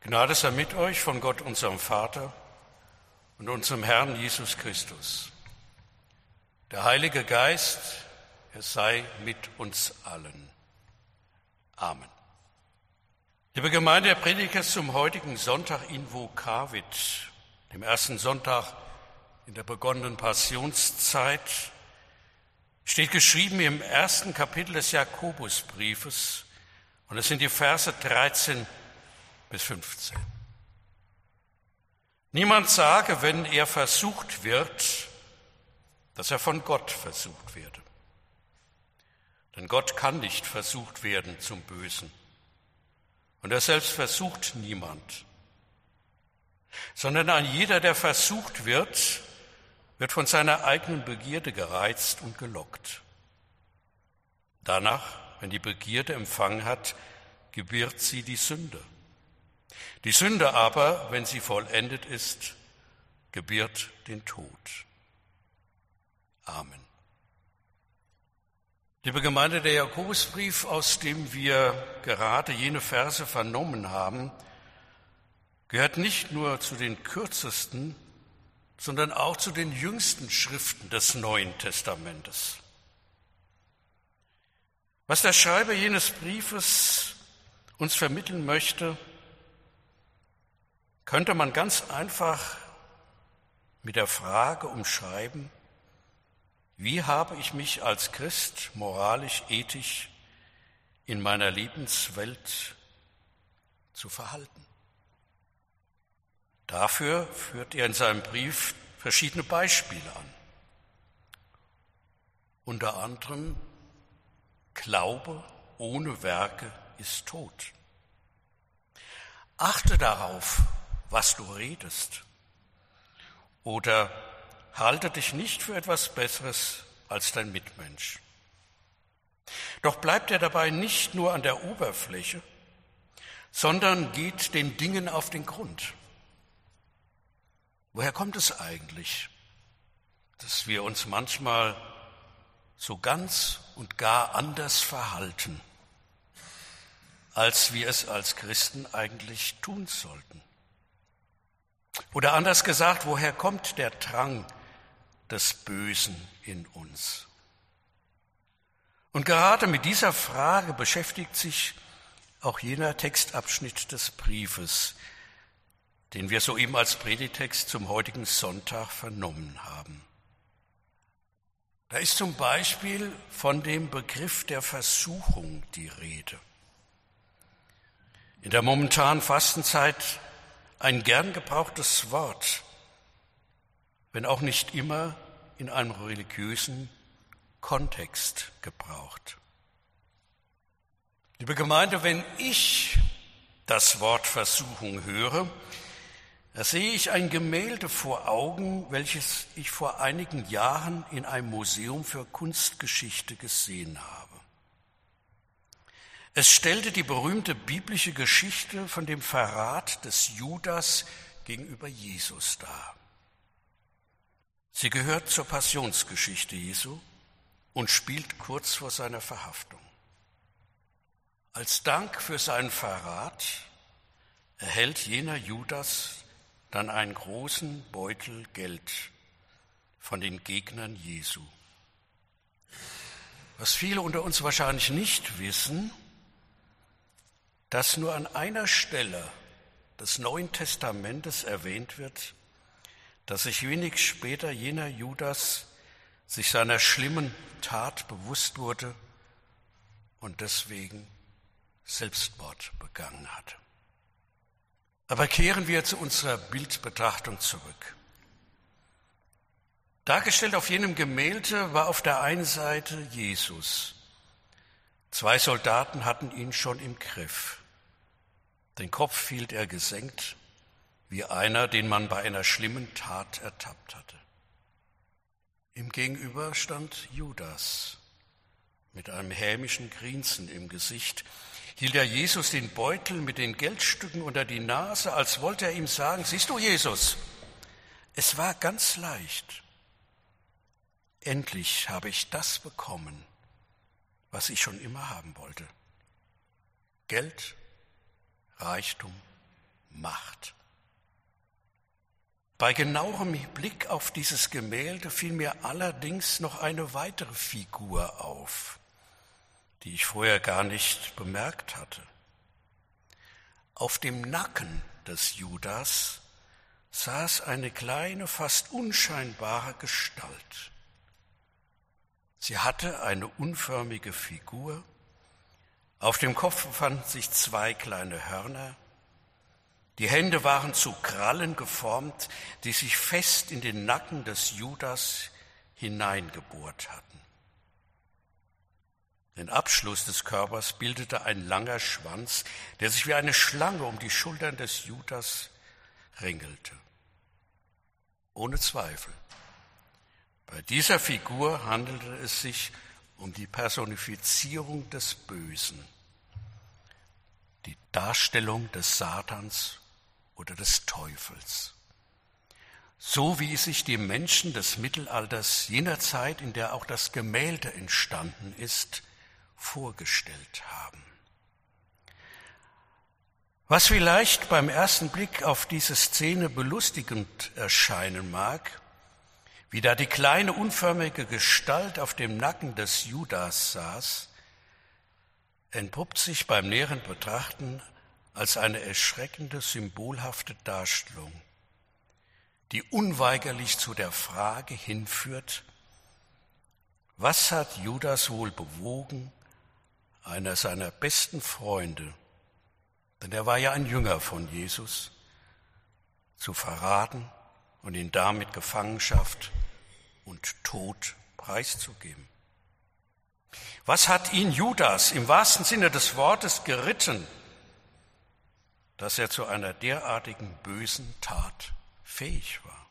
Gnade sei mit euch von Gott, unserem Vater und unserem Herrn Jesus Christus. Der Heilige Geist, er sei mit uns allen. Amen. Liebe Gemeinde, der Prediger zum heutigen Sonntag in Vokavit, dem ersten Sonntag in der begonnenen Passionszeit, steht geschrieben im ersten Kapitel des Jakobusbriefes, und es sind die Verse 13 bis 15. Niemand sage, wenn er versucht wird, dass er von Gott versucht werde. Denn Gott kann nicht versucht werden zum Bösen. Und er selbst versucht niemand. Sondern ein jeder, der versucht wird, wird von seiner eigenen Begierde gereizt und gelockt. Danach, wenn die Begierde Empfang hat, gebiert sie die Sünde. Die Sünde aber, wenn sie vollendet ist, gebiert den Tod. Amen. Liebe Gemeinde, der Jakobusbrief, aus dem wir gerade jene Verse vernommen haben, gehört nicht nur zu den kürzesten, sondern auch zu den jüngsten Schriften des Neuen Testamentes. Was der Schreiber jenes Briefes uns vermitteln möchte, könnte man ganz einfach mit der Frage umschreiben: Wie habe ich mich als Christ moralisch, ethisch in meiner Lebenswelt zu verhalten? Dafür führt er in seinem Brief verschiedene Beispiele an. Unter anderem: Glaube ohne Werke ist tot. Achte darauf, was du redest. Oder halte dich nicht für etwas Besseres als dein Mitmensch. Doch bleibt er dabei nicht nur an der Oberfläche, sondern geht den Dingen auf den Grund. Woher kommt es eigentlich, dass wir uns manchmal so ganz und gar anders verhalten, als wir es als Christen eigentlich tun sollten? Oder anders gesagt, woher kommt der Drang des Bösen in uns? Und gerade mit dieser Frage beschäftigt sich auch jener Textabschnitt des Briefes, den wir soeben als Predigtext zum heutigen Sonntag vernommen haben. Da ist zum Beispiel von dem Begriff der Versuchung die Rede. In der momentanen Fastenzeit ein gern gebrauchtes Wort, wenn auch nicht immer in einem religiösen Kontext gebraucht. Liebe Gemeinde, wenn ich das Wort Versuchung höre, da sehe ich ein Gemälde vor Augen, welches ich vor einigen Jahren in einem Museum für Kunstgeschichte gesehen habe. Es stellte die berühmte biblische Geschichte von dem Verrat des Judas gegenüber Jesus dar. Sie gehört zur Passionsgeschichte Jesu und spielt kurz vor seiner Verhaftung. Als Dank für seinen Verrat erhält jener Judas dann einen großen Beutel Geld von den Gegnern Jesu. Was viele unter uns wahrscheinlich nicht wissen, dass nur an einer Stelle des Neuen Testamentes erwähnt wird, dass sich wenig später jener Judas sich seiner schlimmen Tat bewusst wurde und deswegen Selbstmord begangen hat. Aber kehren wir zu unserer Bildbetrachtung zurück. Dargestellt auf jenem Gemälde war auf der einen Seite Jesus. 2 Soldaten hatten ihn schon im Griff. Den Kopf hielt er gesenkt, wie einer, den man bei einer schlimmen Tat ertappt hatte. Ihm gegenüber stand Judas. Mit einem hämischen Grinsen im Gesicht hielt er Jesus den Beutel mit den Geldstücken unter die Nase, als wollte er ihm sagen: Siehst du, Jesus, es war ganz leicht. Endlich habe ich das bekommen, was ich schon immer haben wollte. Geld, Reichtum, Macht. Bei genauerem Blick auf dieses Gemälde fiel mir allerdings noch eine weitere Figur auf, die ich vorher gar nicht bemerkt hatte. Auf dem Nacken des Judas saß eine kleine, fast unscheinbare Gestalt. Sie hatte eine unförmige Figur, auf dem Kopf befanden sich 2 kleine Hörner, die Hände waren zu Krallen geformt, die sich fest in den Nacken des Judas hineingebohrt hatten. Den Abschluss des Körpers bildete ein langer Schwanz, der sich wie eine Schlange um die Schultern des Judas ringelte. Ohne Zweifel. Bei dieser Figur handelte es sich um die Personifizierung des Bösen, die Darstellung des Satans oder des Teufels. So wie sich die Menschen des Mittelalters, jener Zeit, in der auch das Gemälde entstanden ist, vorgestellt haben. Was vielleicht beim ersten Blick auf diese Szene belustigend erscheinen mag, wie da die kleine unförmige Gestalt auf dem Nacken des Judas saß, entpuppt sich beim näheren Betrachten als eine erschreckende, symbolhafte Darstellung, die unweigerlich zu der Frage hinführt, was hat Judas wohl bewogen, einer seiner besten Freunde, denn er war ja ein Jünger von Jesus, zu verraten und ihn damit Gefangenschaft und Tod preiszugeben? Was hat ihn Judas im wahrsten Sinne des Wortes geritten, dass er zu einer derartigen bösen Tat fähig war?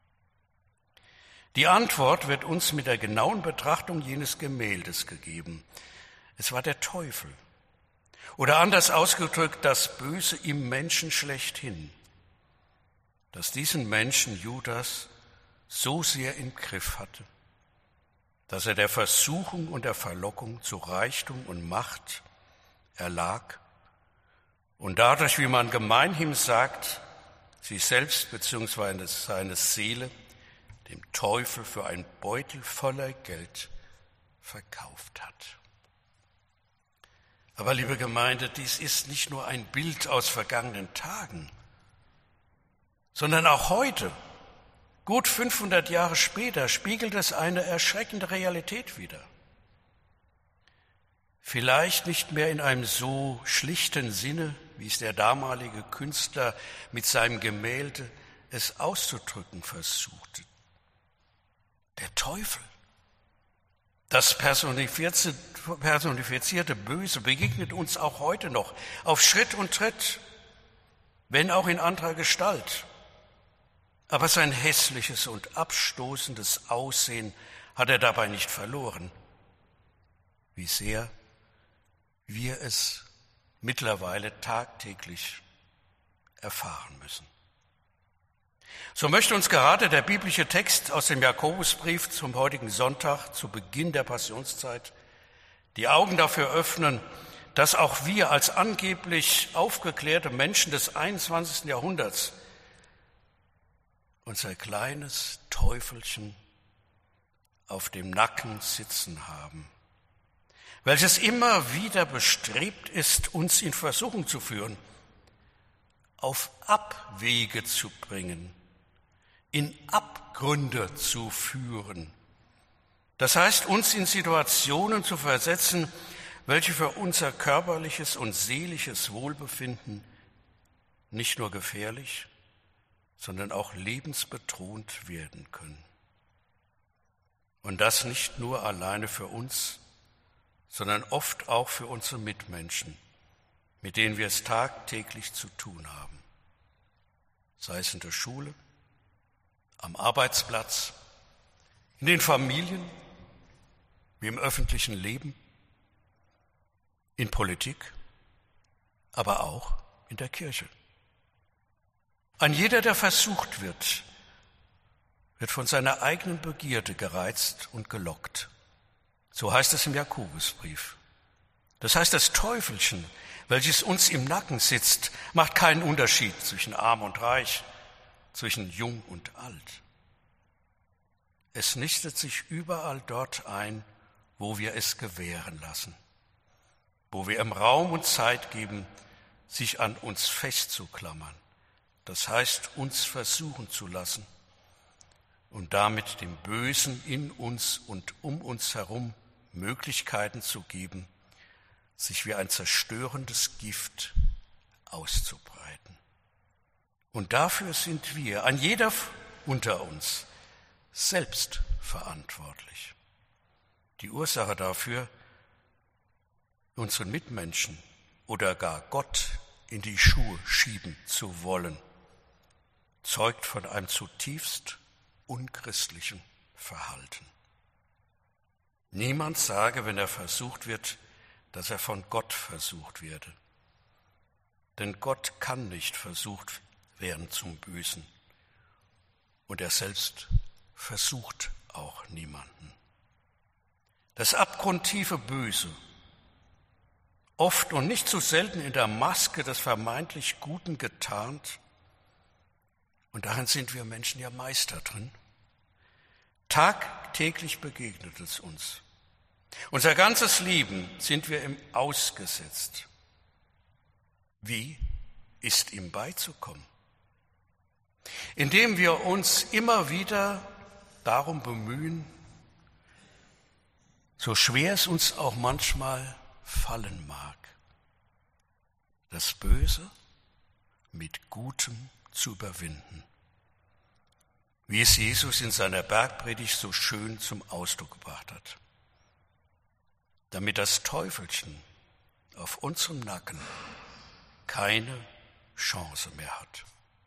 Die Antwort wird uns mit der genauen Betrachtung jenes Gemäldes gegeben. Es war der Teufel. Oder anders ausgedrückt, das Böse im Menschen schlechthin, das diesen Menschen Judas so sehr im Griff hatte, dass er der Versuchung und der Verlockung zu Reichtum und Macht erlag und dadurch, wie man gemeinhin sagt, sich selbst bzw. seine Seele dem Teufel für ein Beutel voller Geld verkauft hat. Aber liebe Gemeinde, dies ist nicht nur ein Bild aus vergangenen Tagen, sondern auch heute, gut 500 Jahre später, spiegelt es eine erschreckende Realität wider. Vielleicht nicht mehr in einem so schlichten Sinne, wie es der damalige Künstler mit seinem Gemälde es auszudrücken versuchte. Der Teufel, das personifizierte Böse, begegnet uns auch heute noch auf Schritt und Tritt, wenn auch in anderer Gestalt. Aber sein hässliches und abstoßendes Aussehen hat er dabei nicht verloren. Wie sehr wir es mittlerweile tagtäglich erfahren müssen. So möchte uns gerade der biblische Text aus dem Jakobusbrief zum heutigen Sonntag, zu Beginn der Passionszeit, die Augen dafür öffnen, dass auch wir als angeblich aufgeklärte Menschen des 21. Jahrhunderts unser kleines Teufelchen auf dem Nacken sitzen haben, welches immer wieder bestrebt ist, uns in Versuchung zu führen, auf Abwege zu bringen, in Abgründe zu führen. Das heißt, uns in Situationen zu versetzen, welche für unser körperliches und seelisches Wohlbefinden nicht nur gefährlich, sondern auch lebensbedrohend werden können. Und das nicht nur alleine für uns, sondern oft auch für unsere Mitmenschen, mit denen wir es tagtäglich zu tun haben. Sei es in der Schule, am Arbeitsplatz, in den Familien, wie im öffentlichen Leben, in Politik, aber auch in der Kirche. Ein jeder, der versucht wird von seiner eigenen Begierde gereizt und gelockt. So heißt es im Jakobusbrief. Das heißt, das Teufelchen, welches uns im Nacken sitzt, macht keinen Unterschied zwischen arm und reich, zwischen jung und alt. Es nistet sich überall dort ein, wo wir es gewähren lassen, wo wir ihm Raum und Zeit geben, sich an uns festzuklammern, das heißt, uns versuchen zu lassen und damit dem Bösen in uns und um uns herum Möglichkeiten zu geben, sich wie ein zerstörendes Gift auszubreiten. Und dafür sind wir, ein jeder unter uns, selbst verantwortlich. Die Ursache dafür, unseren Mitmenschen oder gar Gott in die Schuhe schieben zu wollen, zeugt von einem zutiefst unchristlichen Verhalten. Niemand sage, wenn er versucht wird, dass er von Gott versucht werde. Denn Gott kann nicht versucht werden zum Bösen. Und er selbst versucht auch niemanden. Das abgrundtiefe Böse, oft und nicht zu selten in der Maske des vermeintlich Guten getarnt, und darin sind wir Menschen ja Meister drin, tagtäglich begegnet es uns. Unser ganzes Leben sind wir ihm ausgesetzt. Wie ist ihm beizukommen? Indem wir uns immer wieder darum bemühen, so schwer es uns auch manchmal fallen mag, das Böse mit Gutem zu überwinden, wie es Jesus in seiner Bergpredigt so schön zum Ausdruck gebracht hat, damit das Teufelchen auf unserem Nacken keine Chance mehr hat.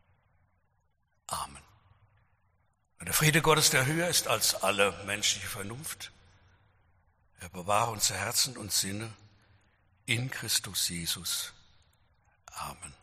Amen. Und der Friede Gottes, der höher ist als alle menschliche Vernunft, er bewahre unsere Herzen und Sinne in Christus Jesus. Amen.